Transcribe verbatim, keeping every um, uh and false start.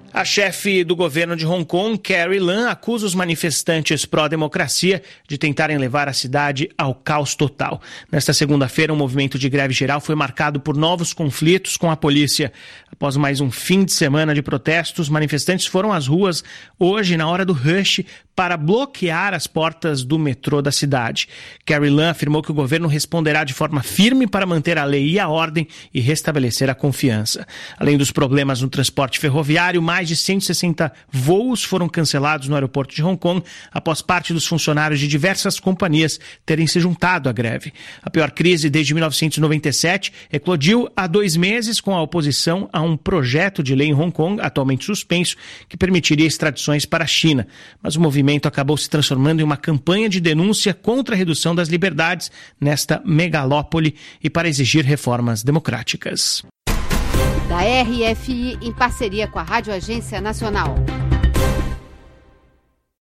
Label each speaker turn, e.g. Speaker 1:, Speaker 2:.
Speaker 1: A chefe do governo de Hong Kong, Carrie Lam, acusa os manifestantes pró-democracia de tentarem levar a cidade ao caos total. Nesta segunda-feira, um movimento de greve geral foi marcado por novos conflitos com a polícia. Após mais um fim de semana de protestos, manifestantes foram às ruas hoje, na hora do rush, para bloquear as portas do metrô da cidade. Carrie Lam afirmou que o governo responderá de forma firme para manter a lei e a ordem e restabelecer a confiança. Além dos problemas no transporte ferroviário, mais de cento e sessenta voos foram cancelados no aeroporto de Hong Kong após parte dos funcionários de diversas companhias terem se juntado à greve. A pior crise desde mil novecentos e noventa e sete eclodiu há dois meses com a oposição a um projeto de lei em Hong Kong, atualmente suspenso, que permitiria extradições para a China. Mas o movimento acabou se transformando em uma campanha de denúncia contra a redução das liberdades nesta megalópole e para exigir reformas democráticas.
Speaker 2: Da R F I, em parceria com a Rádio Agência Nacional.